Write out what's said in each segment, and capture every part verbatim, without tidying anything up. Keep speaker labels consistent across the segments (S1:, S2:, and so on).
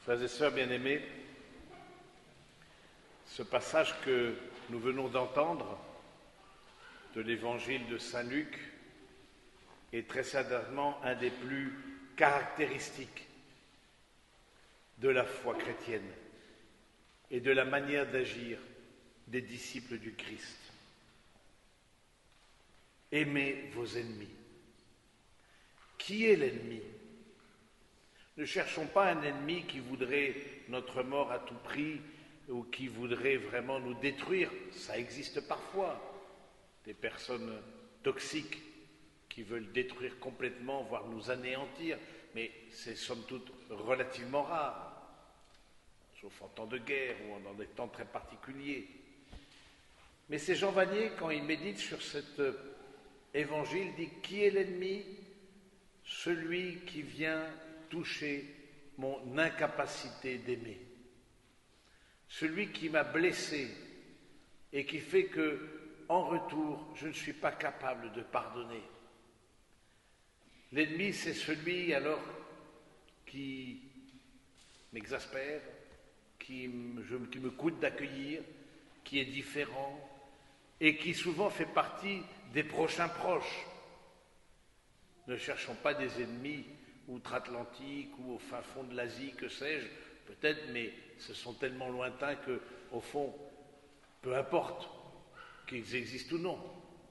S1: Frères et sœurs bien-aimés, ce passage que nous venons d'entendre de l'évangile de saint Luc est très certainement un des plus caractéristiques de la foi chrétienne et de la manière d'agir des disciples du Christ. Aimez vos ennemis. Qui est l'ennemi ? Ne cherchons pas un ennemi qui voudrait notre mort à tout prix ou qui voudrait vraiment nous détruire. Ça existe parfois. Des personnes toxiques qui veulent détruire complètement, voire nous anéantir, mais c'est somme toute relativement rare, sauf en temps de guerre ou dans des temps très particuliers. Mais c'est Jean Vanier, quand il médite sur cet évangile, dit « Qui est l'ennemi ? Celui qui vient toucher mon incapacité d'aimer. Celui qui m'a blessé et qui fait que, en retour, je ne suis pas capable de pardonner. L'ennemi, c'est celui alors qui m'exaspère, qui me, je, qui me coûte d'accueillir, qui est différent et qui souvent fait partie des prochains proches. Ne cherchons pas des ennemis outre-Atlantique ou au fin fond de l'Asie, que sais-je, peut-être, mais ce sont tellement lointains que, au fond, peu importe qu'ils existent ou non.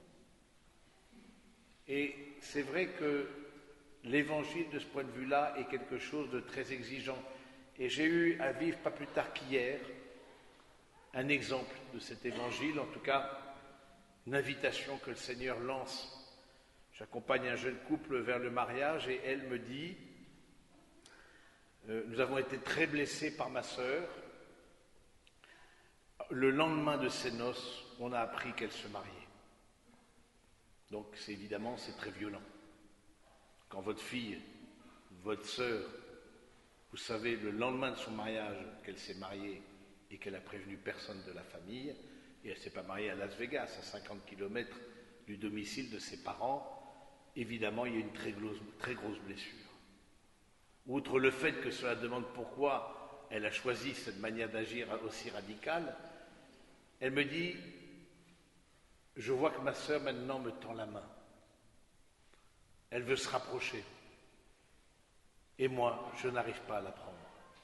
S1: Et c'est vrai que l'évangile, de ce point de vue-là, est quelque chose de très exigeant. Et j'ai eu à vivre, pas plus tard qu'hier, un exemple de cet évangile, en tout cas, une invitation que le Seigneur lance. J'accompagne un jeune couple vers le mariage et elle me dit euh, « Nous avons été très blessés par ma sœur. Le lendemain de ses noces, on a appris qu'elle se mariait. » Donc c'est évidemment, c'est très violent. Quand votre fille, votre sœur, vous savez le lendemain de son mariage qu'elle s'est mariée et qu'elle a prévenu personne de la famille, et elle ne s'est pas mariée à Las Vegas, à cinquante kilomètres du domicile de ses parents, évidemment, il y a une très grosse, très grosse blessure. Outre le fait que cela demande pourquoi elle a choisi cette manière d'agir aussi radicale, elle me dit « Je vois que ma sœur maintenant me tend la main. Elle veut se rapprocher. Et moi, je n'arrive pas à la prendre. »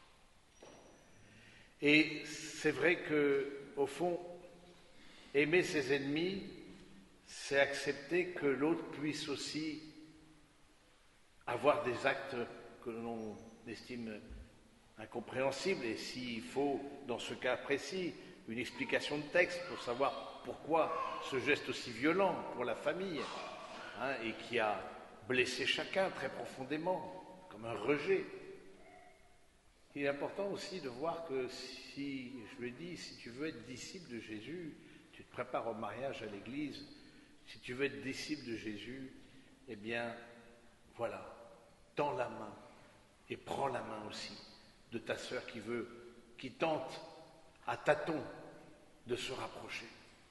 S1: Et c'est vrai que, au fond, aimer ses ennemis, c'est accepter que l'autre puisse aussi avoir des actes que l'on estime incompréhensibles et s'il faut, dans ce cas précis, une explication de texte pour savoir pourquoi ce geste aussi violent pour la famille hein, et qui a blessé chacun très profondément, comme un rejet. Il est important aussi de voir que si, je le dis, si tu veux être disciple de Jésus, tu te prépares au mariage à l'église. Si tu veux être disciple de Jésus, eh bien, voilà, tends la main et prends la main aussi de ta sœur qui veut, qui tente à tâtons de se rapprocher.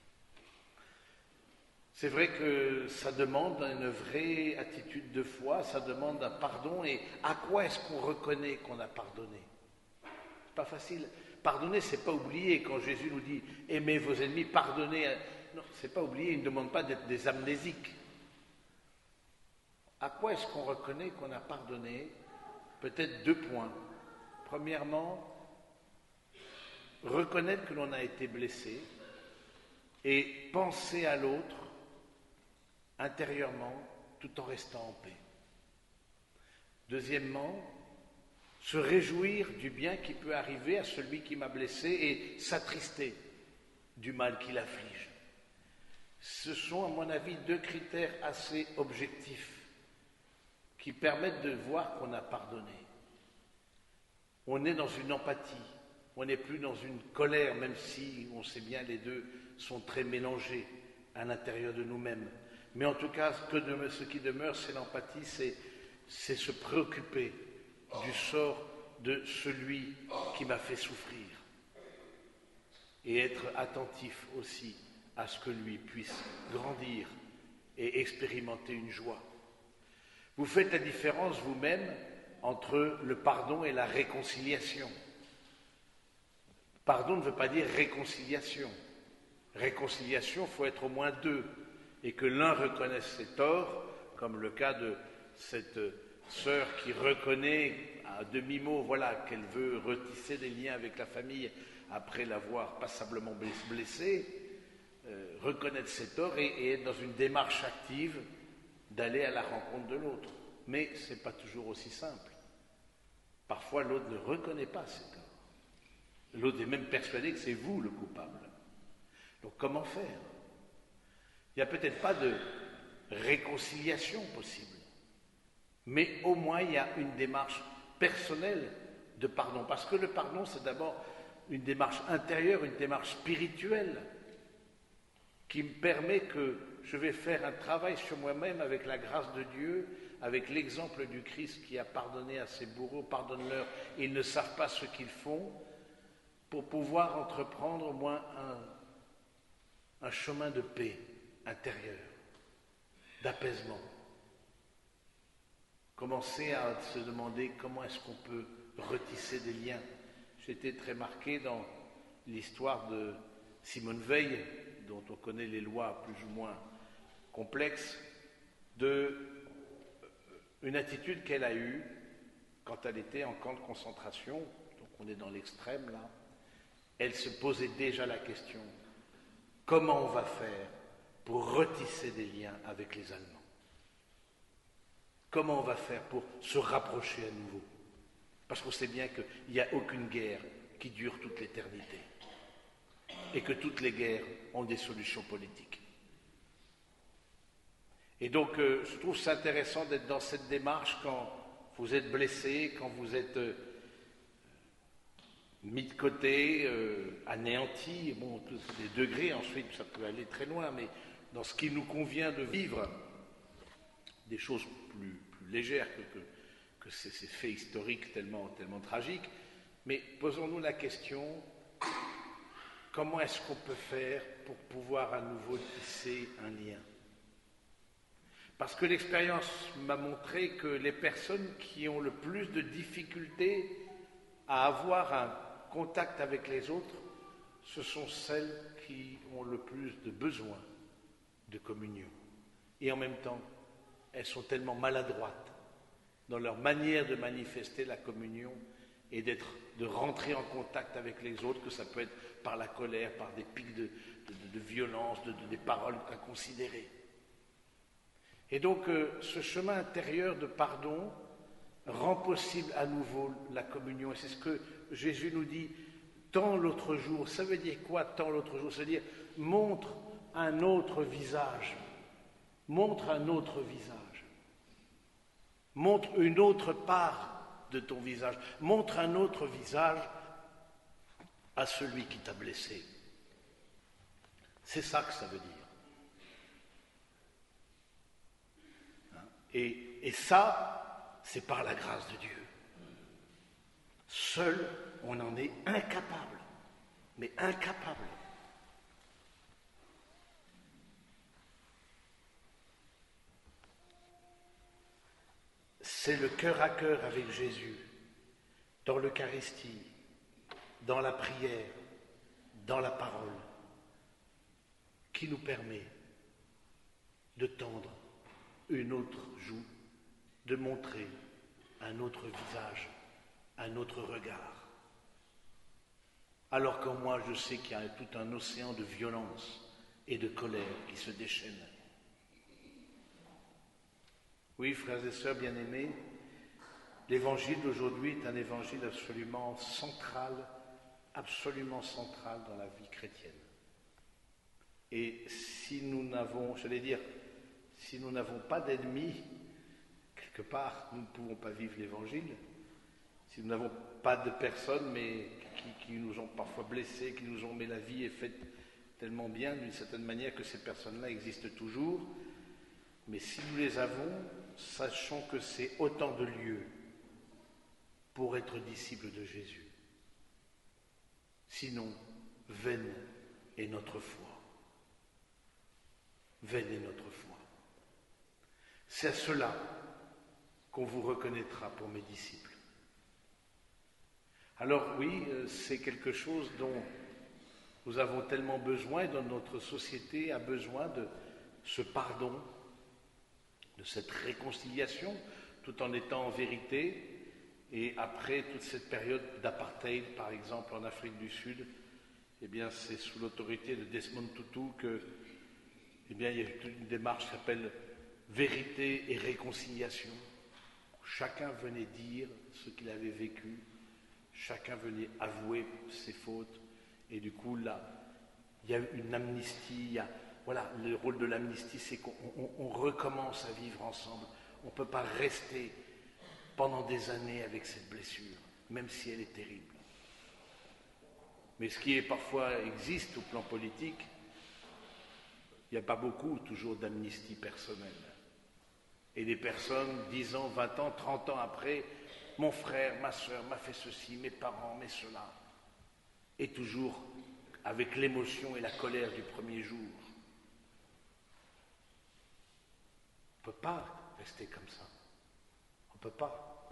S1: C'est vrai que ça demande une vraie attitude de foi, ça demande un pardon. Et à quoi est-ce qu'on reconnaît qu'on a pardonné ? C'est pas facile. Pardonner, c'est pas oublier. Quand Jésus nous dit « aimez vos ennemis, pardonnez », non, c'est pas oublier, il ne demande pas d'être des amnésiques. À quoi est-ce qu'on reconnaît qu'on a pardonné ? Peut-être deux points. Premièrement, reconnaître que l'on a été blessé et penser à l'autre intérieurement tout en restant en paix. Deuxièmement, se réjouir du bien qui peut arriver à celui qui m'a blessé et s'attrister du mal qui l'afflige. Ce sont, à mon avis, deux critères assez objectifs qui permettent de voir qu'on a pardonné. On est dans une empathie, on n'est plus dans une colère, même si on sait bien les deux sont très mélangés à l'intérieur de nous-mêmes. Mais en tout cas, ce, que demeure, ce qui demeure, c'est l'empathie, c'est, c'est se préoccuper du sort de celui qui m'a fait souffrir et être attentif aussi à ce que lui puisse grandir et expérimenter une joie. Vous faites la différence vous-même entre le pardon et la réconciliation. Pardon ne veut pas dire réconciliation. Réconciliation, il faut être au moins deux, et que l'un reconnaisse ses torts, comme le cas de cette sœur qui reconnaît à demi-mot, voilà, qu'elle veut retisser des liens avec la famille après l'avoir passablement blessée, euh, reconnaître ses torts et, et être dans une démarche active d'aller à la rencontre de l'autre. Mais ce n'est pas toujours aussi simple. Parfois, l'autre ne reconnaît pas ses torts. L'autre est même persuadé que c'est vous le coupable. Donc, comment faire? Il n'y a peut-être pas de réconciliation possible, mais au moins il y a une démarche personnelle de pardon. Parce que le pardon, c'est d'abord une démarche intérieure, une démarche spirituelle, qui me permet que je vais faire un travail sur moi-même avec la grâce de Dieu, avec l'exemple du Christ qui a pardonné à ses bourreaux, pardonne-leur, ils ne savent pas ce qu'ils font, pour pouvoir entreprendre au moins un, un chemin de paix intérieure, d'apaisement. Commencer à se demander comment est-ce qu'on peut retisser des liens. J'étais très marqué dans l'histoire de Simone Veil, dont on connaît les lois plus ou moins complexes, de une attitude qu'elle a eue quand elle était en camp de concentration, donc on est dans l'extrême là. Elle se posait déjà la question, comment on va faire pour retisser des liens avec les Allemands? Comment on va faire pour se rapprocher à nouveau? Parce qu'on sait bien qu'il n'y a aucune guerre qui dure toute l'éternité et que toutes les guerres ont des solutions politiques. Et donc, euh, je trouve ça intéressant d'être dans cette démarche quand vous êtes blessé, quand vous êtes euh, mis de côté, euh, anéanti, bon, des degrés, ensuite ça peut aller très loin, mais dans ce qui nous convient de vivre, des choses plus, plus légères que, que, que ces, ces faits historiques tellement, tellement tragiques, mais posons-nous la question, comment est-ce qu'on peut faire pour pouvoir à nouveau tisser un lien? Parce que l'expérience m'a montré que les personnes qui ont le plus de difficultés à avoir un contact avec les autres, ce sont celles qui ont le plus de besoin de communion. Et en même temps, elles sont tellement maladroites dans leur manière de manifester la communion et d'être, de rentrer en contact avec les autres, que ça peut être par la colère, par des pics de, de, de violence, de, de, des paroles inconsidérées. Et donc, euh, ce chemin intérieur de pardon rend possible à nouveau la communion. Et c'est ce que Jésus nous dit, tant l'autre jour. Ça veut dire quoi, tant l'autre jour? C'est-à-dire, montre un autre visage. Montre un autre visage. Montre une autre part de ton visage. Montre un autre visage à celui qui t'a blessé. C'est ça que ça veut dire. Et, et ça, c'est par la grâce de Dieu. Seul, on en est incapable, mais incapable. C'est le cœur à cœur avec Jésus, dans l'Eucharistie, dans la prière, dans la parole, qui nous permet de tendre une autre joue, de montrer un autre visage, un autre regard. Alors qu'en moi, je sais qu'il y a tout un océan de violence et de colère qui se déchaîne. Oui, frères et sœurs bien-aimés, l'évangile d'aujourd'hui est un évangile absolument central, absolument central dans la vie chrétienne. Et si nous n'avons, j'allais dire, si nous n'avons pas d'ennemis, quelque part, nous ne pouvons pas vivre l'évangile. Si nous n'avons pas de personnes, mais qui, qui nous ont parfois blessés, qui nous ont mis la vie et fait tellement bien d'une certaine manière que ces personnes-là existent toujours. Mais si nous les avons, sachons que c'est autant de lieux pour être disciples de Jésus. Sinon, vaine est notre foi. Vaine est notre foi. C'est à cela qu'on vous reconnaîtra pour mes disciples. Alors oui, c'est quelque chose dont nous avons tellement besoin, dont notre société a besoin, de ce pardon, de cette réconciliation, tout en étant en vérité. Et après toute cette période d'apartheid, par exemple en Afrique du Sud, eh bien c'est sous l'autorité de Desmond Tutu que, eh bien il y a toute une démarche qui s'appelle vérité et réconciliation. Chacun venait dire ce qu'il avait vécu, chacun venait avouer ses fautes, et du coup là, il y a une amnistie. Il y a, voilà, le rôle de l'amnistie, c'est qu'on on, on recommence à vivre ensemble. On ne peut pas rester pendant des années avec cette blessure, même si elle est terrible. Mais ce qui est parfois existe au plan politique, il n'y a pas beaucoup toujours d'amnistie personnelle. Et des personnes, dix ans, vingt ans, trente ans après, mon frère, ma soeur m'a fait ceci, mes parents, mais cela. Et toujours avec l'émotion et la colère du premier jour. On ne peut pas rester comme ça. On ne peut pas. On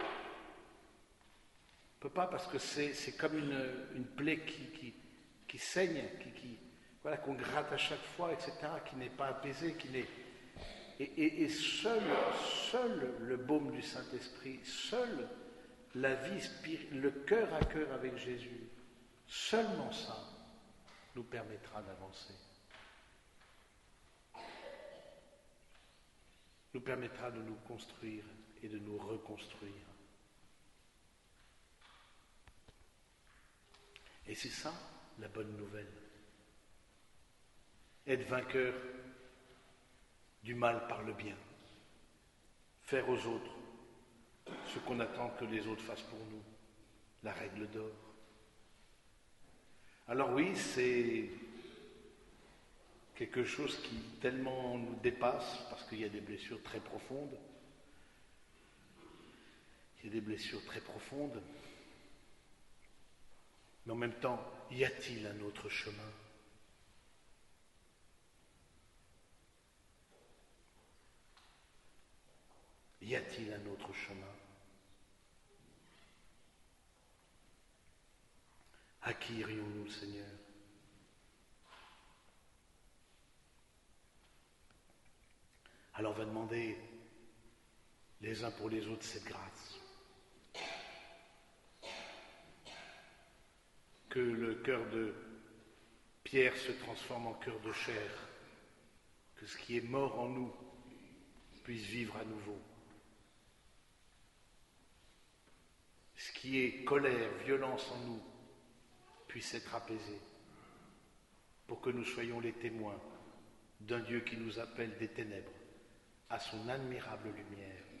S1: ne peut pas parce que c'est, c'est comme une, une plaie qui, qui, qui saigne, qui, qui, voilà, qu'on gratte à chaque fois, et cetera, qui n'est pas apaisée, qui n'est... Et, et, et seul, seul le baume du Saint-Esprit, seul la vie spirituelle, le cœur à cœur avec Jésus, seulement ça nous permettra d'avancer. Nous permettra de nous construire et de nous reconstruire. Et c'est ça la bonne nouvelle. Être vainqueur du mal par le bien. Faire aux autres ce qu'on attend que les autres fassent pour nous. La règle d'or. Alors oui, c'est quelque chose qui tellement nous dépasse, parce qu'il y a des blessures très profondes. Il y a des blessures très profondes. Mais en même temps, y a-t-il un autre chemin ? Y a-t-il un autre chemin ? À qui irions-nous, Seigneur ? Alors on va demander les uns pour les autres cette grâce. Que le cœur de Pierre se transforme en cœur de chair. Que ce qui est mort en nous puisse vivre à nouveau. Ce qui est colère, violence en nous, puisse être apaisé, pour que nous soyons les témoins d'un Dieu qui nous appelle des ténèbres à son admirable lumière.